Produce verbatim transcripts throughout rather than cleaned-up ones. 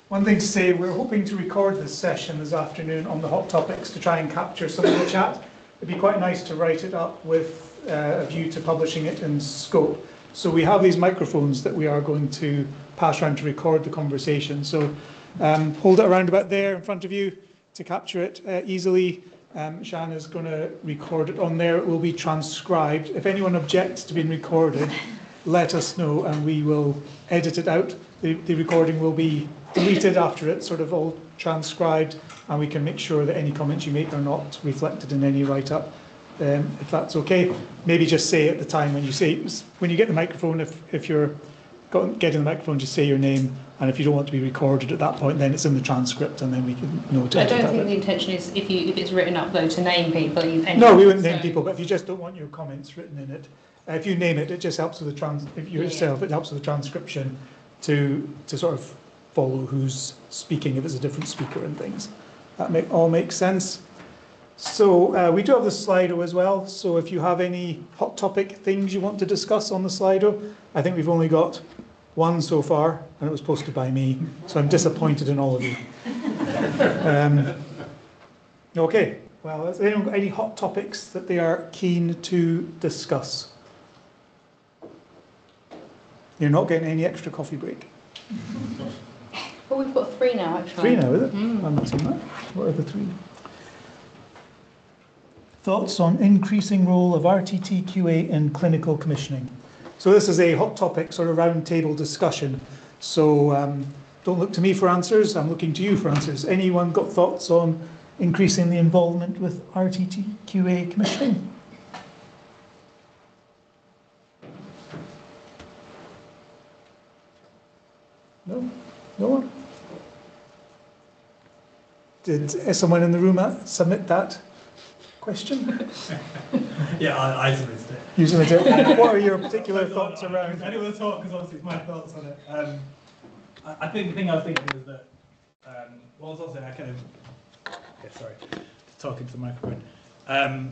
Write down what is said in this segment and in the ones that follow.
One thing to say, we're hoping to record this session this afternoon on the hot topics to try and capture some of the chat. It'd be quite nice to write it up with uh, a view to publishing it in Scope. So we have these microphones that we are going to pass around to record the conversation. So um, hold it around about there in front of you to capture it uh, easily. Um, Shan is going to record it on there. It will be transcribed. If anyone objects to being recorded, let us know and we will edit it out. The, the recording will be deleted after it's sort of all transcribed, and we can make sure that any comments you make are not reflected in any write-up, um, if that's okay. Maybe just say at the time when you say, when you get the microphone, if, if you're getting the microphone, just say your name, and if you don't want to be recorded at that point, then it's in the transcript, and then we can note it. I don't think the intention is, if you if it's written up though, to name people. Anyway, no, we wouldn't name so. people, but if you just don't want your comments written in it, uh, if you name it, it just helps with the trans. If you yourself, yeah. It helps with the transcription to to sort of follow who's speaking if it's a different speaker and things. That make, all makes sense. So uh, we do have the Slido as well. So if you have any hot topic things you want to discuss on the Slido, I think we've only got one so far, and it was posted by me. So I'm disappointed in all of you. um, okay. Well, has anyone got any hot topics that they are keen to discuss? You're not getting any extra coffee break. Well, we've got three now, actually. Three now, is it? Mm. I'm not seeing that. What are the three? Thoughts on increasing role of R T T Q A in clinical commissioning. So this is a hot topic, sort of round table discussion. So um, don't look to me for answers. I'm looking to you for answers. Anyone got thoughts on increasing the involvement with R T T Q A commissioning? No? No one? Did someone in the room submit that question? Yeah, I, I submitted it. You submitted it. What are your particular thoughts I, around? I didn't want to talk because obviously it's my thoughts on it. Um, I, I think the thing I was thinking is that, um, well, I was also I kind of, yeah, sorry, talking to the microphone. Um,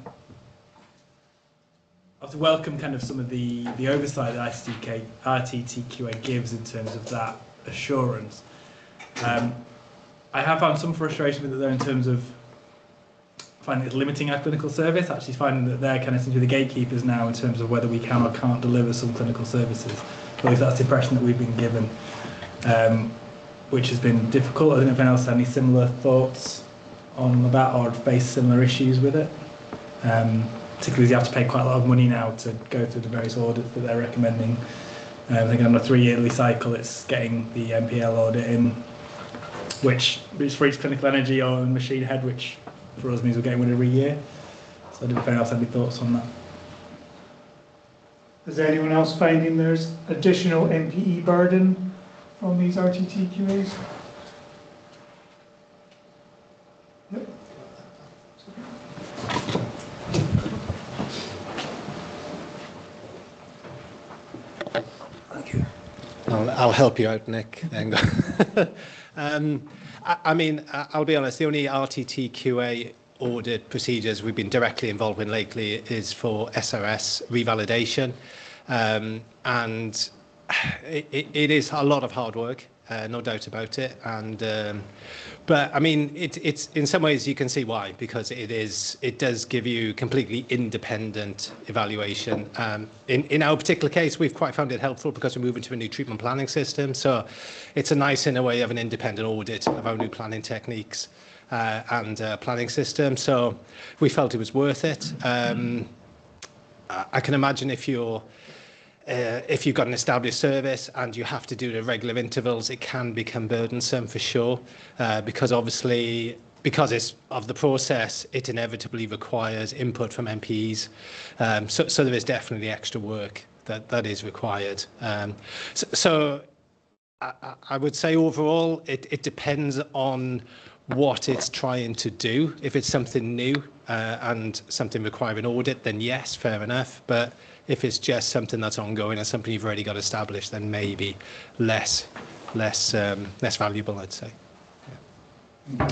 I was welcome kind of some of the, the oversight that R T T Q A gives in terms of that assurance. Um, I have found some frustration with it though in terms of finding it's limiting our clinical service, actually finding that they're kind of seem to be the gatekeepers now in terms of whether we can or can't deliver some clinical services. At least that's the impression that we've been given, um, which has been difficult. I don't know if anyone else had any similar thoughts on that or faced similar issues with it. Um, particularly as you have to pay quite a lot of money now to go through the various audits that they're recommending. Um, I think on a three-yearly cycle, it's getting the M P L audit in, which is for each clinical energy or machine head, which for us means we're getting one every year. So I don't know if anyone else had any thoughts on that. Is anyone else finding there's additional M P E burden from these R T T Q As? Yep. Thank you. I'll, I'll help you out, Nick. um, I, I mean, I'll be honest, the only R T T Q A audit procedures we've been directly involved in lately is for S R S revalidation. Um, and it, it, it is a lot of hard work, uh, no doubt about it. And um, but I mean, it, it's in some ways you can see why, because it is it does give you completely independent evaluation. Um, in in our particular case, we've quite found it helpful because we're moving to a new treatment planning system. So it's a nice, in a way, of an independent audit of our new planning techniques uh, and uh, planning system. So we felt it was worth it. Um, I can imagine if you're Uh, if you've got an established service and you have to do it at regular intervals, it can become burdensome for sure, uh, because obviously, because it's of the process, it inevitably requires input from M P Es. Um, so, so there is definitely extra work that, that is required. Um, so, so I, I would say overall, it, it depends on what it's trying to do. If it's something new uh, and something requiring audit, then yes, fair enough. But if it's just something that's ongoing and something you've already got established, then maybe less, less, um, less valuable, I'd say. Yeah.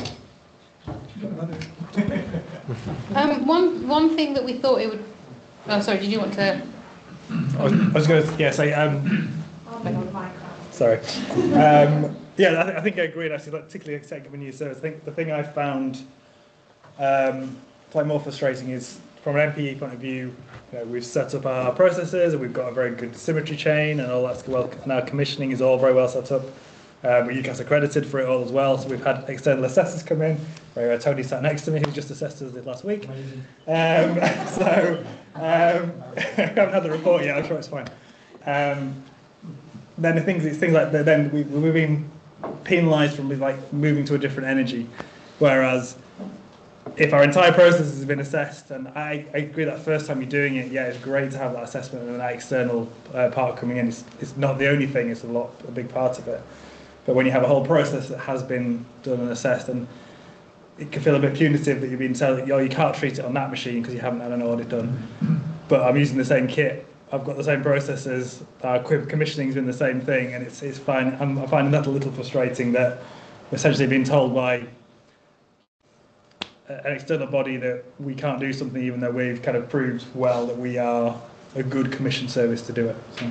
um, one one thing that we thought it would. Oh, sorry. Did you want to? I was, I was going to yeah say. Um, I'll be on the microphone. Sorry. Um, yeah, I, th- I think I agree. And actually, like, particularly second when you service, I think the thing I found um, quite more frustrating is from an M P E point of view. You know, we've set up our processes and we've got a very good symmetry chain and all that's well. Now commissioning is all very well set up. Um, we're U C A S accredited for it all as well. So we've had external assessors come in. Where Tony sat next to me, who just assessed us did last week. Um, so um, I haven't had the report yet. I'm sure it's fine. Um, then the things, things like that, then we, we've been penalised from like moving to a different energy, whereas if our entire process has been assessed, and I, I agree that first time you're doing it, yeah, it's great to have that assessment and that external uh, part coming in. It's, it's not the only thing; it's a lot, a big part of it. But when you have a whole process that has been done and assessed, and it can feel a bit punitive that you've been told, oh, you can't treat it on that machine because you haven't had an audit done. But I'm using the same kit. I've got the same processes. Our commissioning's been the same thing, and it's it's fine. I'm, I'm finding that a little frustrating that we're essentially being told by an external body that we can't do something, even though we've kind of proved well that we are a good commission service to do it. So,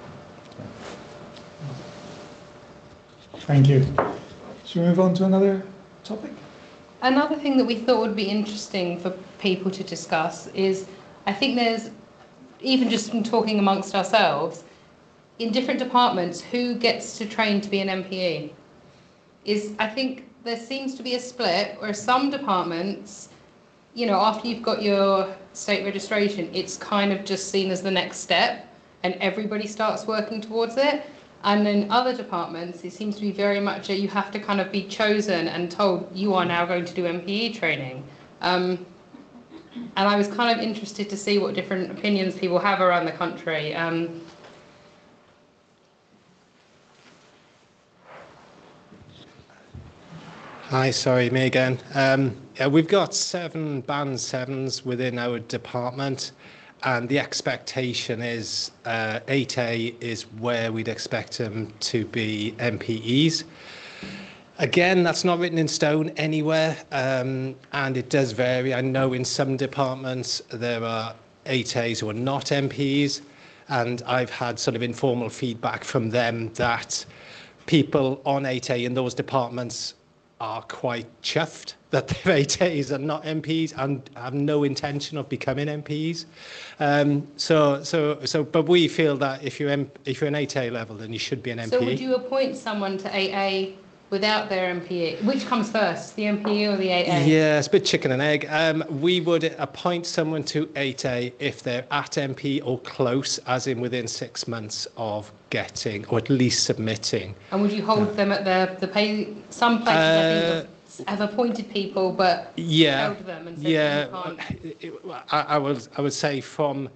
Thank you. Should we move on to another topic? Another thing that we thought would be interesting for people to discuss is, I think there's, even just from talking amongst ourselves, in different departments, who gets to train to be an M P E? Is, I think there seems to be a split where some departments, you know, after you've got your state registration, it's kind of just seen as the next step and everybody starts working towards it. And in other departments, it seems to be very much a, you have to kind of be chosen and told you are now going to do M P E training. Um, and I was kind of interested to see what different opinions people have around the country. Um, Hi, sorry, me again. Um, yeah, we've got seven band sevens within our department, and the expectation is uh, eight A is where we'd expect them to be M P Es. Again, that's not written in stone anywhere, um, and it does vary. I know in some departments there are eight As who are not M P Es, and I've had sort of informal feedback from them that people on eight A in those departments are quite chuffed that their eight As are not M Ps and have no intention of becoming M Ps. Um, so, so, so, but we feel that if you're M, if you're an eight A level, then you should be an M P. so would you appoint someone to eight A without their M P E? Which comes first, the M P E or the eight A? Yeah, it's a bit chicken and egg. Um, we would appoint someone to eight A if they're at M P or close, as in within six months of getting, or at least submitting. And would you hold them at the, the pay? Some places Uh, I think have appointed people, but Yeah, held them and said yeah. you can't. it- I, I would, I would say from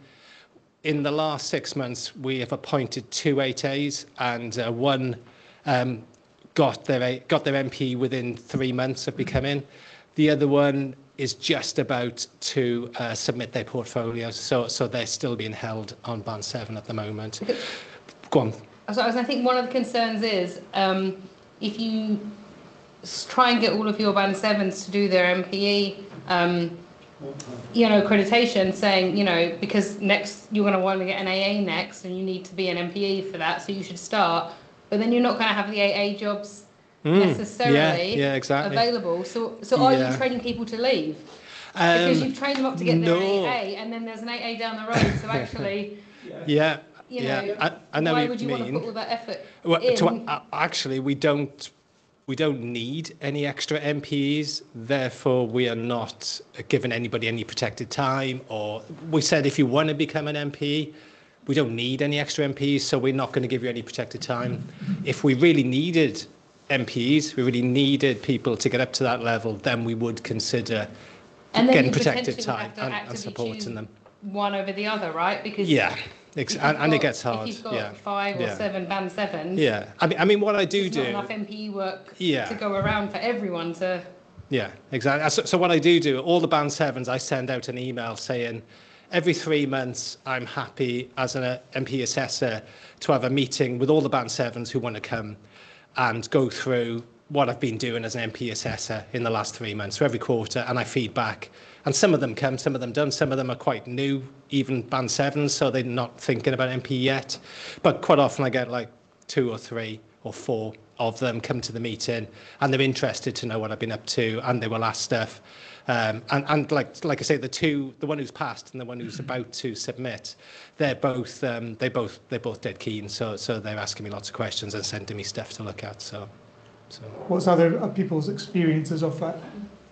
in the last six months we have appointed two eight As, and uh, one um, got their A- got their M P within three months of becoming. The other one is just about to uh, submit their portfolios, so so they're still being held on band seven at the moment. Go on. So I think one of the concerns is um, if you s- try and get all of your band sevens to do their M P E, um, you know, accreditation, saying, you know, because next you're going to want to get an A A next, and you need to be an M P E for that, so you should start. But then you're not going to have the A A jobs Mm, necessarily yeah, yeah, exactly. available. So, so are Yeah. you training people to leave? Because Um, you've trained them up to get their no. eight A, and then there's an eight A down the road. So actually, Yeah, you yeah. know, I, I know why what would you you want mean. to put all that effort Well, in? to, uh, actually, we don't we don't need any extra M P Es. Therefore, we are not giving anybody any protected time. Or we said if you want to become an M P, we don't need any extra M Ps, so we're not going to give you any protected time. If we really needed M Ps, we really needed people to get up to that level, then we would consider And then getting you protected potentially would time have to and, and actively supporting choose them. one over the other, right? Because Yeah, ex- if and, you've and it got- gets hard. If you've got yeah. five or yeah. seven band sevens, Yeah, I mean, I mean, what I do there's do. not enough M P E work Yeah. to go around for everyone to. Yeah, exactly. So, so what I do do, all the band sevens, I send out an email saying, every three months, I'm happy as an uh, M P assessor to have a meeting with all the band sevens who want to come and go through what I've been doing as an M P assessor in the last three months. So every quarter, and I feed back. And some of them come, some of them don't. Some of them are quite new, even band sevens, so they're not thinking about M P yet. But quite often I get like two or three or four of them come to the meeting, and they're interested to know what I've been up to, and they will ask stuff. Um, and and like like I say, the two, the one who's passed and the one who's about to submit, they're both um, they both they're both dead keen. So so they're asking me lots of questions and sending me stuff to look at. So so. What's other people's experiences of that?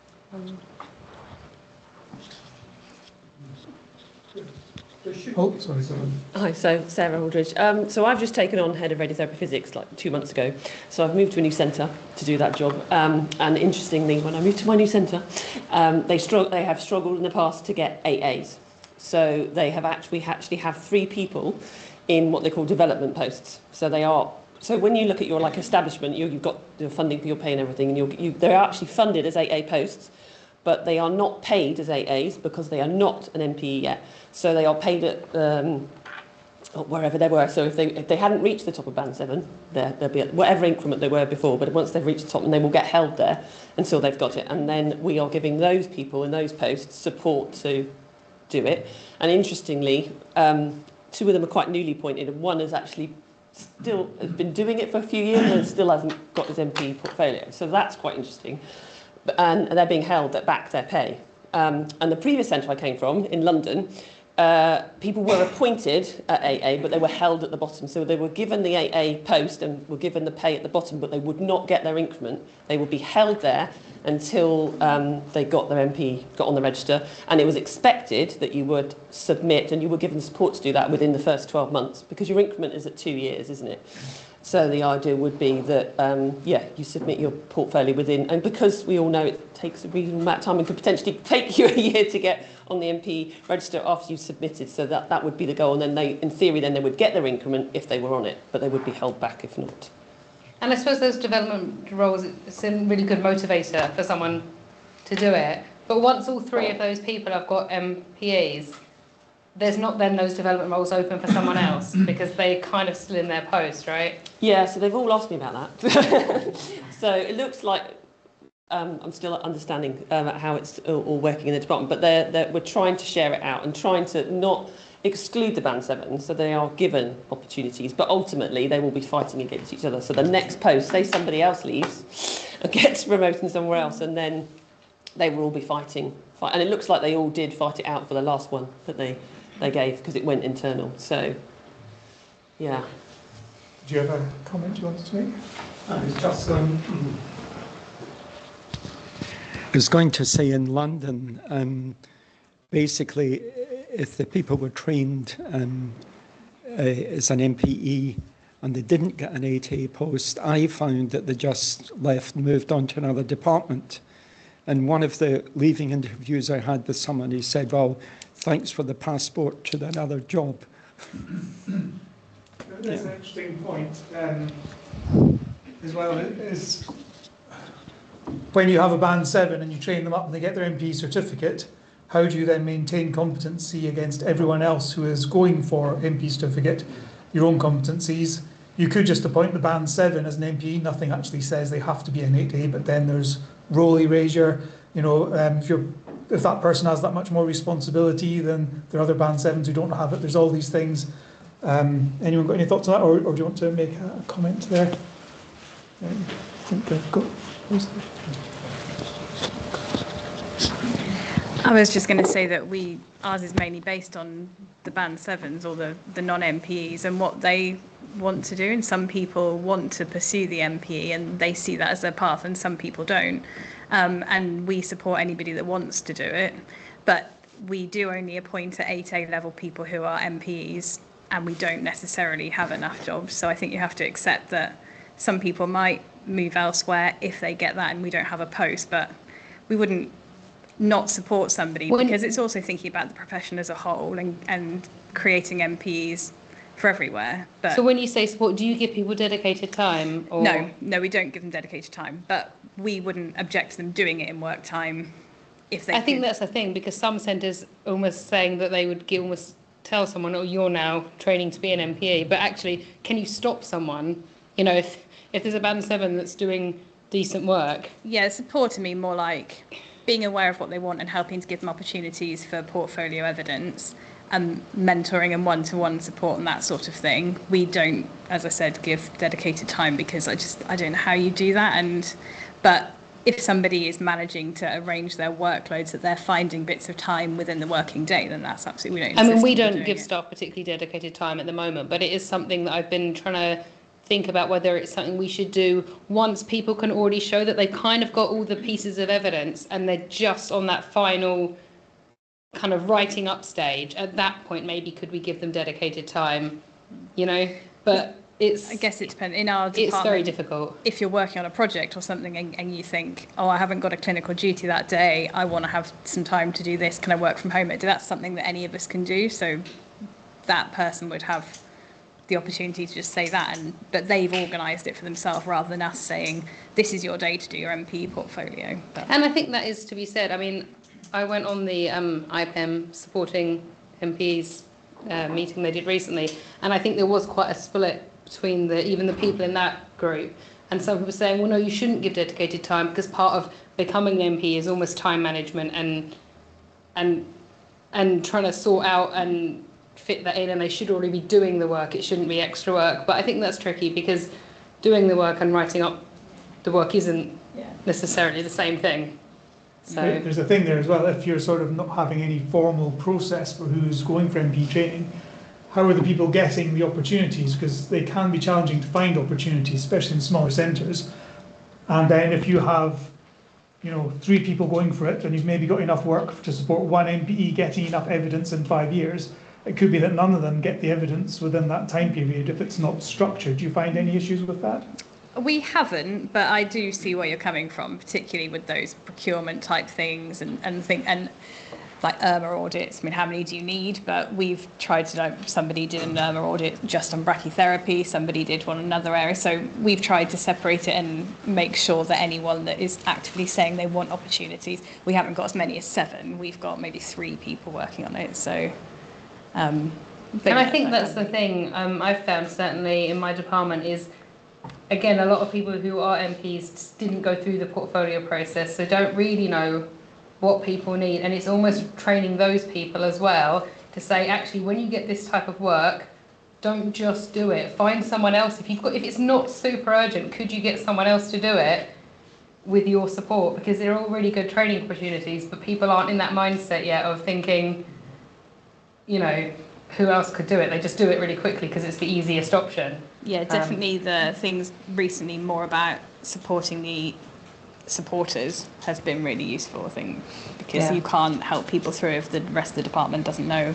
Oh, sorry, sorry. Hi, so Sarah Aldridge. Um, so I've just taken on head of radiotherapy physics like two months ago. So I've moved to a new centre to do that job. Um, and interestingly, when I moved to my new centre, um, they, strugg- they have struggled in the past to get eight A's. So they have actually actually have three people in what they call development posts. So they are. So when you look at your like establishment, you, you've got the funding for your pay and everything, and you're, you, they're actually funded as eight A posts, but they are not paid as eight A's because they are not an M P E yet. So they are paid at um, wherever they were. So if they if they hadn't reached the top of band seven, they'll be at whatever increment they were before. But once they've reached the top, and they will get held there until they've got it. And then we are giving those people in those posts support to do it. And interestingly, um, two of them are quite newly appointed, and one has actually still has been doing it for a few years and still hasn't got his M P E portfolio. So that's quite interesting. And they're being held at back their pay. Um, and the previous centre I came from in London, uh, people were appointed at eight A, but they were held at the bottom. So they were given the eight A post and were given the pay at the bottom, but they would not get their increment. They would be held there until um, they got their M P, got on the register. And it was expected that you would submit, and you were given support to do that within the first twelve months, because your increment is at two years, isn't it? So the idea would be that, um, yeah, you submit your portfolio within, and because we all know it takes a reasonable amount of time and could potentially take you a year to get on the M P register after you've submitted, so that, that would be the goal. And then they, in theory, then they would get their increment if they were on it, but they would be held back if not. And I suppose those development roles, it's a really good motivator for someone to do it. But once all three of those people have got M P Es, there's not then those development roles open for someone else because they kind of still in their post, right? Yeah, so they've all asked me about that. So it looks like um, I'm still understanding um, how it's all, all working in the department, but they're, they're, we're trying to share it out and trying to not exclude the band seven, so they are given opportunities, but ultimately they will be fighting against each other. So the next post, say somebody else leaves and gets promoted somewhere else, and then they will all be fighting. Fight. And it looks like they all did fight it out for the last one that they they gave, because it went internal. So, yeah. Do you have a comment you wanted to make? I was just um, I was going to say in London, um, basically, if the people were trained um, uh, as an M P E and they didn't get an eight A post, I found that they just left and moved on to another department. And one of the leaving interviews I had with someone, he said, well, thanks for the passport to another job. That's an interesting point um, as well. Is when you have a band seven and you train them up and they get their M P certificate, how do you then maintain competency against everyone else who is going for M P certificate, your own competencies? You could just appoint the band seven as an M P, nothing actually says they have to be an eight A, but then there's role erasure. You know, um, if you're if that person has that much more responsibility than there are other band sevens who don't have it, there's all these things. Um, anyone got any thoughts on that, or, or do you want to make a comment there? Um, I think I've got. I was just going to say that we ours is mainly based on the band sevens or the, the non-M P Es and what they want to do, and some people want to pursue the M P E and they see that as their path, and some people don't. Um, and we support anybody that wants to do it, but we do only appoint at eight A level people who are M P Es, and we don't necessarily have enough jobs. So I think you have to accept that some people might move elsewhere if they get that and we don't have a post, but we wouldn't not support somebody When, because it's also thinking about the profession as a whole and, and creating M P Es for everywhere. But so when you say support, do you give people dedicated time? Or? No, no, we don't give them dedicated time, but we wouldn't object to them doing it in work time if they I think could. that's the thing, because some centres almost saying that they would give, almost tell someone, oh, you're now training to be an M P E, but actually, can you stop someone? You know, if if there's a band seven that's doing decent work. Yeah, support to me more like being aware of what they want and helping to give them opportunities for portfolio evidence, and mentoring and one-to-one support and that sort of thing. We don't, as I said, give dedicated time because I just I don't know how you do that. And but if somebody is managing to arrange their workloads that they're finding bits of time within the working day, then that's absolutely, we don't. I mean, insist we on don't doing give it. staff particularly dedicated time at the moment, but it is something that I've been trying to think about whether it's something we should do once people can already show that they've kind of got all the pieces of evidence and they're just on that final kind of writing up stage. At that point, maybe could we give them dedicated time, you know? But it's, I guess it depends. In our department, it's very difficult. If you're working on a project or something and, and you think, oh, I haven't got a clinical duty that day, I want to have some time to do this, can I work from home? That's something that any of us can do. So that person would have the opportunity to just say that, and but they've organised it for themselves rather than us saying, this is your day to do your M P E portfolio. But And I think that is to be said. I mean, I went on the um, I P E M supporting M Ps uh, meeting they did recently, and I think there was quite a split between the even the people in that group. And some people were saying, well, no, you shouldn't give dedicated time because part of becoming an M P is almost time management and and and trying to sort out and fit that in, and they should already be doing the work. It shouldn't be extra work. But I think that's tricky because doing the work and writing up the work isn't yeah. necessarily the same thing. So There- There's a thing there as well, if you're sort of not having any formal process for who's going for M P training, how are the people getting the opportunities? Because they can be challenging to find opportunities, especially in smaller centres. And then if you have, you know, three people going for it and you've maybe got enough work to support one M P E getting enough evidence in five years, it could be that none of them get the evidence within that time period if it's not structured. Do you find any issues with that? We haven't, but I do see where you're coming from, particularly with those procurement type things and and think and like I R M A audits. I mean, how many do you need? But we've tried to know. Somebody did an I R M A audit just on brachytherapy. Somebody did one in another area. So we've tried to separate it and make sure that anyone that is actively saying they want opportunities, we haven't got as many as seven. We've got maybe three people working on it. So. Um, but and I yeah, think that that's the kind of- thing um, I've found certainly in my department is, again, a lot of people who are M Ps didn't go through the portfolio process, so don't really know what people need. And it's almost training those people as well to say, actually, when you get this type of work, don't just do it. Find someone else. If you've got, if it's not super urgent, could you get someone else to do it with your support? Because they're all really good training opportunities, but people aren't in that mindset yet of thinking, you know, who else could do it? They just do it really quickly because it's the easiest option. Yeah, definitely the things recently more about supporting the supporters has been really useful, I think, because Yeah. you can't help people through if the rest of the department doesn't know.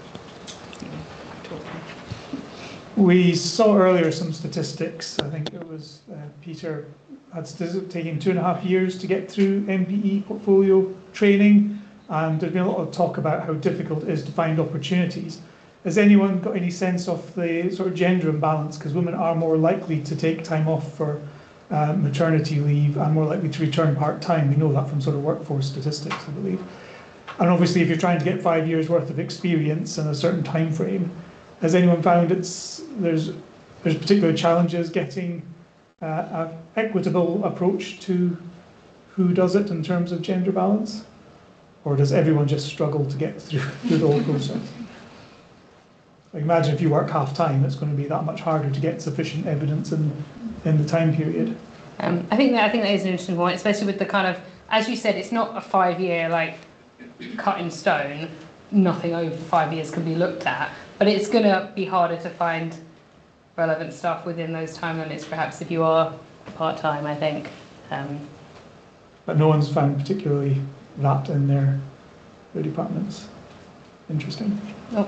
We saw earlier some statistics. I think it was uh, Peter had st- taken two and a half years to get through M P E portfolio training, and there's been a lot of talk about how difficult it is to find opportunities. Has anyone got any sense of the sort of gender imbalance? Because women are more likely to take time off for uh, maternity leave and more likely to return part-time. We know that from sort of workforce statistics, I believe. And obviously, if you're trying to get five years worth of experience in a certain time frame, has anyone found it's there's there's particular challenges getting uh, an equitable approach to who does it in terms of gender balance? Or does everyone just struggle to get through, through the whole process? I imagine if you work half-time, it's going to be that much harder to get sufficient evidence in, in the time period. Um, I think that I think that is an interesting point, especially with the kind of, as you said, it's not a five-year like cut in stone. Nothing over five years can be looked at, but it's going to be harder to find relevant stuff within those time limits, perhaps if you are part-time. I think. Um, But no one's found particularly that in their, their departments. Interesting. oh.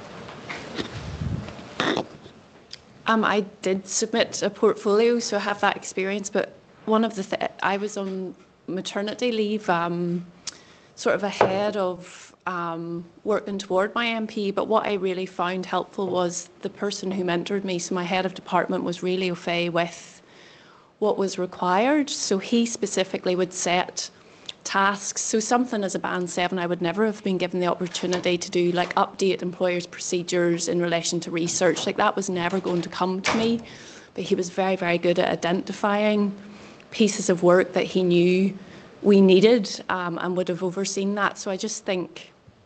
Um, I did submit a portfolio, so I have that experience. But one of the th- I was on maternity leave, um, sort of ahead of um, working toward my M P. But what I really found helpful was the person who mentored me. So my head of department was really au fait with what was required. So he specifically would set tasks. So something as a band seven, I would never have been given the opportunity to do, like update employers' procedures in relation to research. Like that was never going to come to me. But he was very, very good at identifying pieces of work that he knew we needed um, and would have overseen that. So I just think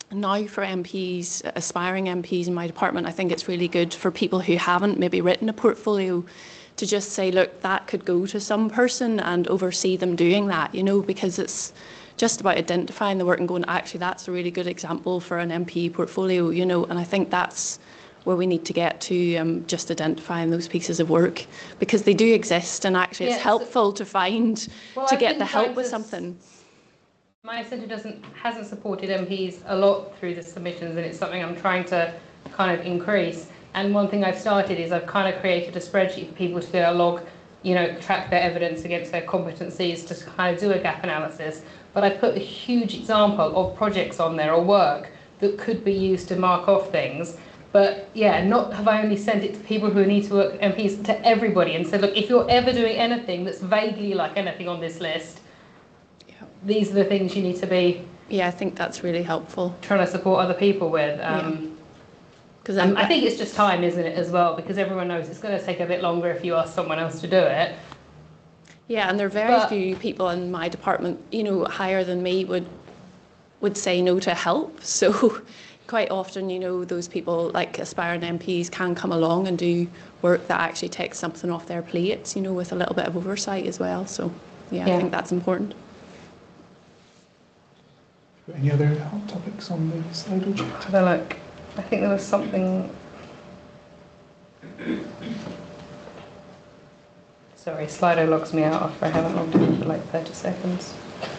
now for M Ps, aspiring M Ps in my department, I think it's really good for people who haven't maybe written a portfolio to just say, look, that could go to some person and oversee them doing that, you know, because it's just about identifying the work and going, actually, that's a really good example for an M P portfolio, you know, and I think that's where we need to get to, um, just identifying those pieces of work, because they do exist, and actually Yeah, it's so- helpful to find, Well, to I've get been the help trying with to s- something. My centre doesn't hasn't supported M Ps a lot through the submissions, and it's something I'm trying to kind of increase. And one thing I've started is I've kind of created a spreadsheet for people to do a log, you know, track their evidence against their competencies, to kind of do a gap analysis. But I put a huge example of projects on there or work that could be used to mark off things. But yeah, not have I only sent it to people who need to work M Ps, to everybody, and said, look, if you're ever doing anything that's vaguely like anything on this list, these are the things you need to be Yeah, I think that's really helpful. trying to support other people with. Um, Because um, I think it's just time, isn't it, as well? Because everyone knows it's going to take a bit longer if you ask someone else to do it. Yeah, and there are very But- few people in my department, you know, higher than me would would say no to help. So quite often, you know, those people like aspiring M Ps can come along and do work that actually takes something off their plates, you know, with a little bit of oversight as well. So yeah, Yeah. I think that's important. Any other hot topics on the Slido chat? Have a look. I think there was something. Sorry, Slido logs me out after I haven't logged in for like thirty seconds.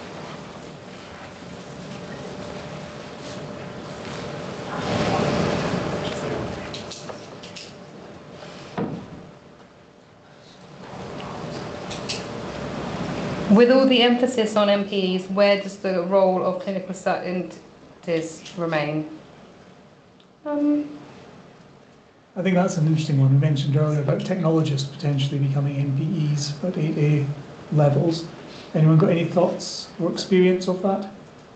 With all the emphasis on M Ps, where does the role of clinical scientists remain? Um, I think that's an interesting one. We mentioned earlier about technologists potentially becoming M P Es at eight A levels. Anyone got any thoughts or experience of that?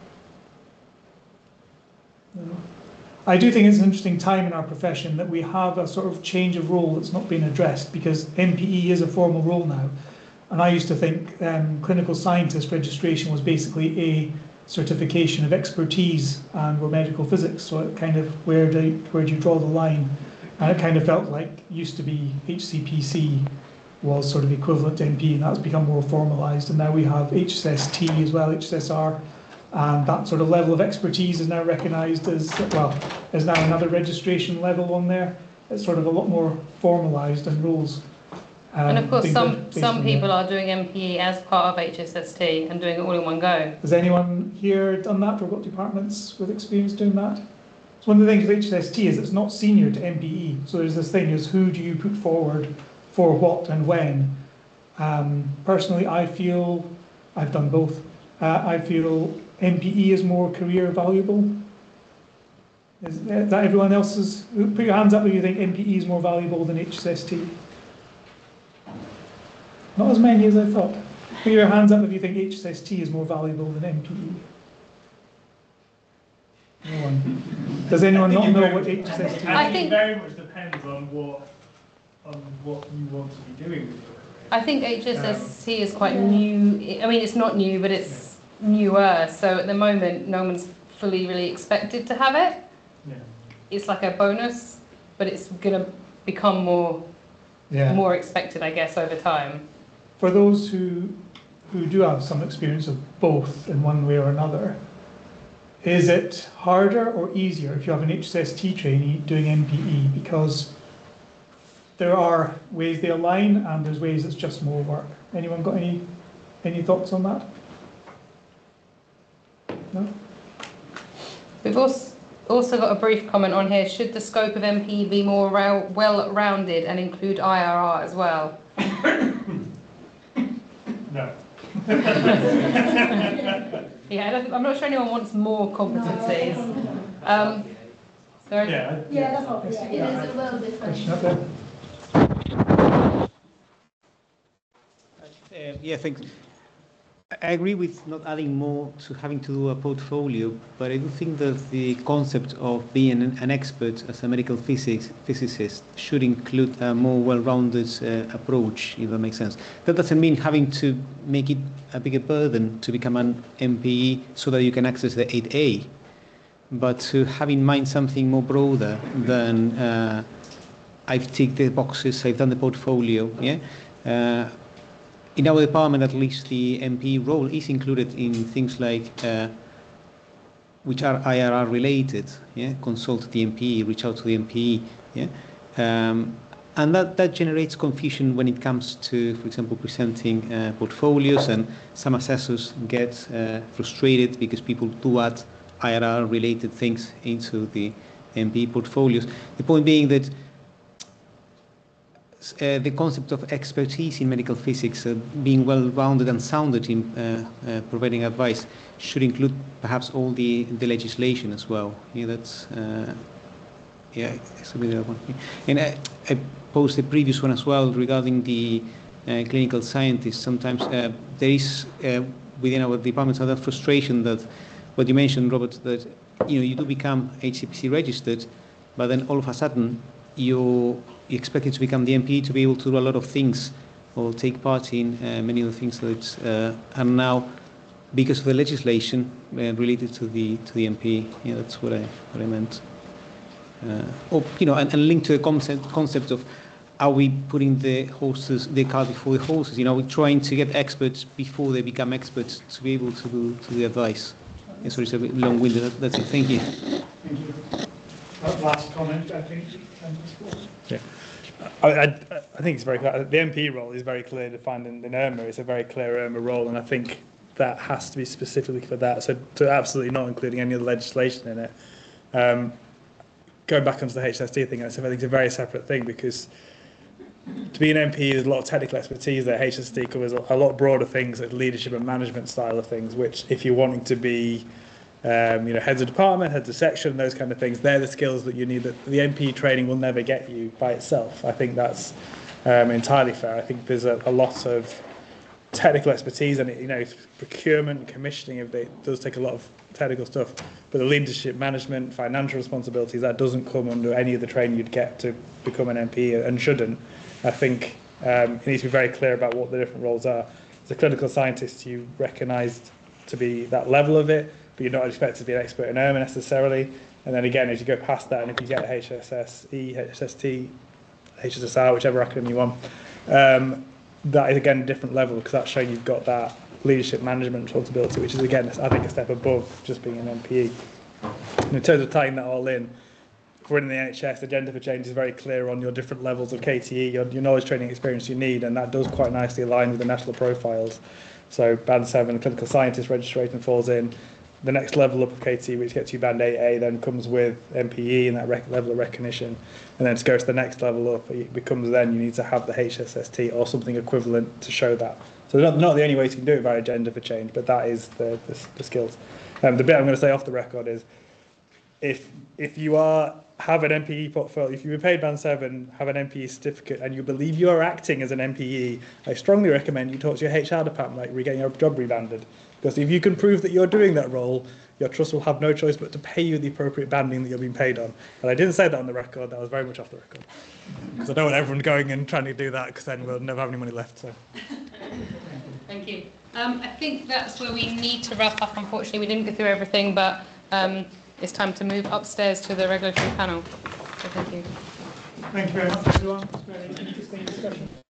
No. I do think it's an interesting time in our profession that we have a sort of change of role that's not been addressed, because M P E is a formal role now. And I used to think um, clinical scientist registration was basically a certification of expertise and we're medical physics. So it kind of, where do, where do you draw the line? And it kind of felt like used to be H C P C was sort of equivalent to M P, and that's become more formalised. And now we have H S S T as well, H S S R, and that sort of level of expertise is now recognised as, well, is now another registration level on there. It's sort of a lot more formalised and rules. Um, and of course, things some based some on people that. are doing M P E as part of H S S T and doing it all in one go. Has anyone here done that, or got departments with experience doing that? So one of the things with H S S T is it's not senior to M P E. So there's this thing, is who do you put forward for what and when? Um, personally, I feel, I've done both, uh, I feel M P E is more career valuable. Is that everyone else's? Put your hands up if you think M P E is more valuable than H S S T. Not as many as I thought. Put your hands up if you think H S S T is more valuable than M P E. No one. Does anyone not know what H S S T is? I I think think- it very much depends on what on what you want to be doing with your career. I think H S S T is quite new. I mean, it's not new, but it's newer. So at the moment, no one's fully really expected to have it. Yeah. It's like a bonus, but it's going to become more Yeah. more expected, I guess, over time. For those who who do have some experience of both in one way or another, is it harder or easier if you have an H S S T trainee doing M P E? Because there are ways they align and there's ways it's just more work. Anyone got any any thoughts on that? No? We've also also got a brief comment on here. Should the scope of M P E be more rou- well-rounded and include I R R as well? No. Yeah, I don't, I'm not sure anyone wants more competencies. Um, sorry. Yeah. I- Yeah, that's what, yeah, it is a little different. Question up there? Uh, yeah, thanks. I I agree with not adding more to having to do a portfolio, but I do think that the concept of being an, an expert as a medical physics physicist should include a more well-rounded uh, approach, if that makes sense. That doesn't mean having to make it a bigger burden to become an M P E so that you can access the eight A, but to have in mind something more broader than uh, I've ticked the boxes, I've done the portfolio. Yeah. Uh, in our department, at least, the M P role is included in things like uh, which are I R R related. Yeah. Consult the M P, reach out to the M P. Yeah. Um, and that, that generates confusion when it comes to, for example, presenting uh, portfolios, and some assessors get uh, frustrated because people do add I R R related things into the M P portfolios. The point being that uh, the concept of expertise in medical physics, uh, being well-rounded and sounded in uh, uh, providing advice, should include perhaps all the, the legislation as well. Yeah, that's uh, yeah, it's a bit of one. And I, I posed the previous one as well regarding the uh, clinical scientists. Sometimes uh, there is uh, within our departments other frustration that what you mentioned, Robert, that you know you do become H C P C registered, but then all of a sudden you you're expected to become the M P to be able to do a lot of things or take part in uh, many of the things that uh, are now, because of the legislation uh, related to the to the M P. Yeah, that's what I what I meant. Uh, or you know, and, and linked to the concept concept of, are we putting the horses, the cart before the horses? You know, we're trying to get experts before they become experts to be able to do to the advice. Yeah, sorry, it's a bit long-winded. That, that's it. Thank you. Thank you. That last comment, I think. Yeah. I, I, I think it's very clear. The M P role is very clear defined in, in IRMA. It's a very clear IRMA role, and I think that has to be specifically for that. So, to absolutely not including any other legislation in it. Um, going back onto the H S T thing, I think it's a very separate thing, because to be an M P, there's a lot of technical expertise there. H S T covers a lot broader things, like leadership and management style of things, which if you're wanting to be um, you know, heads of department, heads of section, those kind of things, they're the skills that you need, that the M P training will never get you by itself. I think that's um, entirely fair. I think there's a, a lot of technical expertise, and you know, procurement and commissioning of it does take a lot of technical stuff, but the leadership, management, financial responsibilities, that doesn't come under any of the training you'd get to become an M P, and shouldn't. I think um, it needs to be very clear about what the different roles are. As a clinical scientist, you recognised to be that level of it, but you're not expected to be an expert in IRMA necessarily. And then again, as you go past that, and if you get H S S E, H S T, H S S R, whichever acronym you want, um, that is again a different level, because that's showing you've got that leadership management responsibility, which is again, I think, a step above just being an M P E. And in terms of tying that all in, if we're in the N H S, the Agenda for Change is very clear on your different levels of K T E, your, your knowledge, training, experience you need, and that does quite nicely align with the national profiles. So band seven, clinical scientist registration falls in. The next level up of K T E, which gets you band eight A, then comes with M P E and that rec level of recognition. And then to go to the next level up, it becomes then you need to have the H S S T or something equivalent to show that. So not, not the only way you can do it via Agenda for Change, but that is the, the, the skills. Um, the bit I'm going to say off the record is, if if you are have an M P E portfolio, if you were paid band seven, have an M P E certificate, and you believe you are acting as an M P E, I strongly recommend you talk to your H R department, like we're getting your job rebanded. Because if you can prove that you're doing that role, your trust will have no choice but to pay you the appropriate banding that you're being paid on. And I didn't say that on the record, that was very much off the record. Because I don't want everyone going and trying to do that, because then we'll never have any money left. So. Thank you. Um, I think that's where we need to wrap up. Unfortunately, we didn't go through everything, but um, it's time to move upstairs to the regulatory panel. So thank you. Thank you very much, everyone. It's a very interesting discussion.